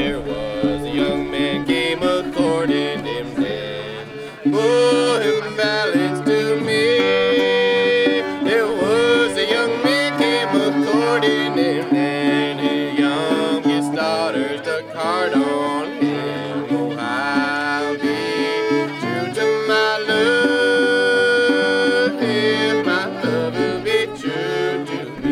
there was a young man came a-courting him then. Oh, him balance to me. There was a young man came a-courting him then. His youngest daughter stuck hard on him. Oh, I'll be true to my love if my love will be true to me.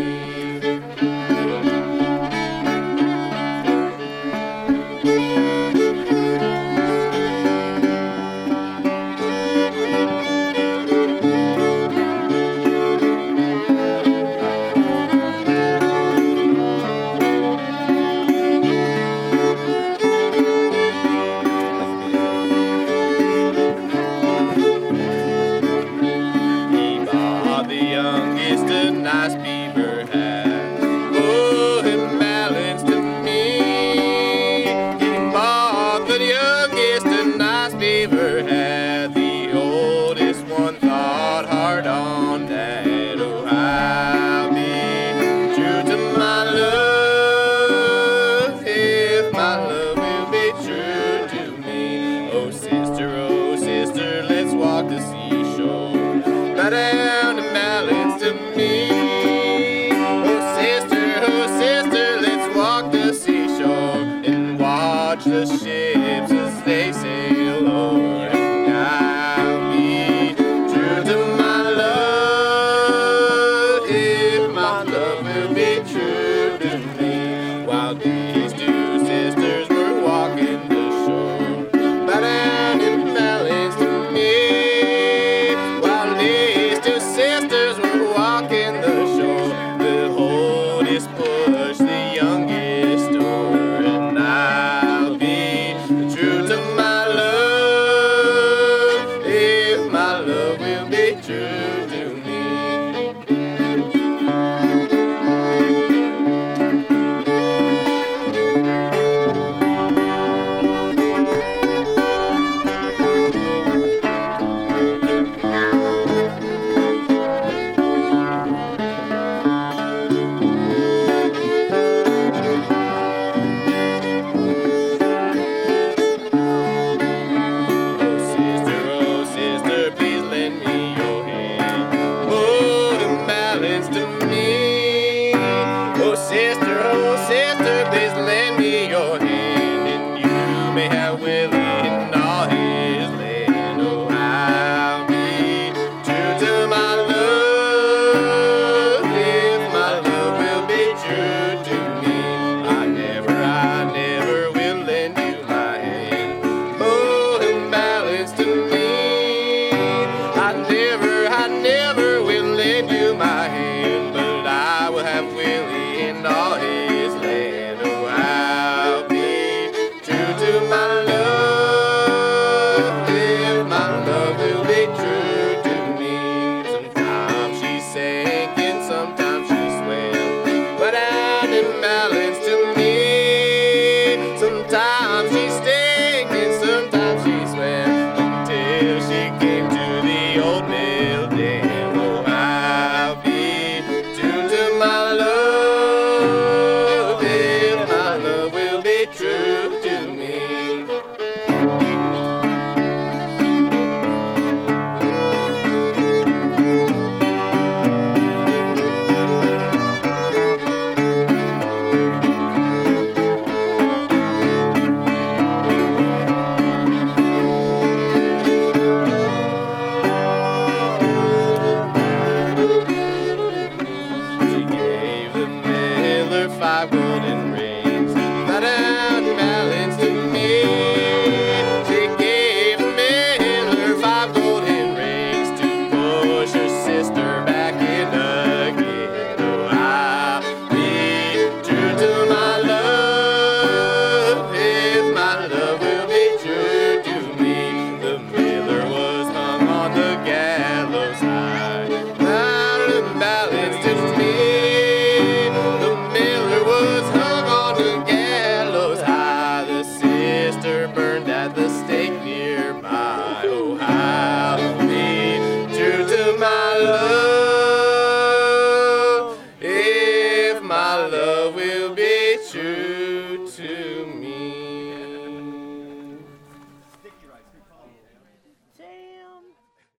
Youngest a nice beaver hat. Oh, him balance to me. He bought the youngest a nice beaver hat. The oldest one thought hard on that. Oh, I'll be true to my love if my love will be true to me. Oh, sister, let's walk the seashore. Bow down and balance to me. Oh sister, let's walk the seashore and watch the shade.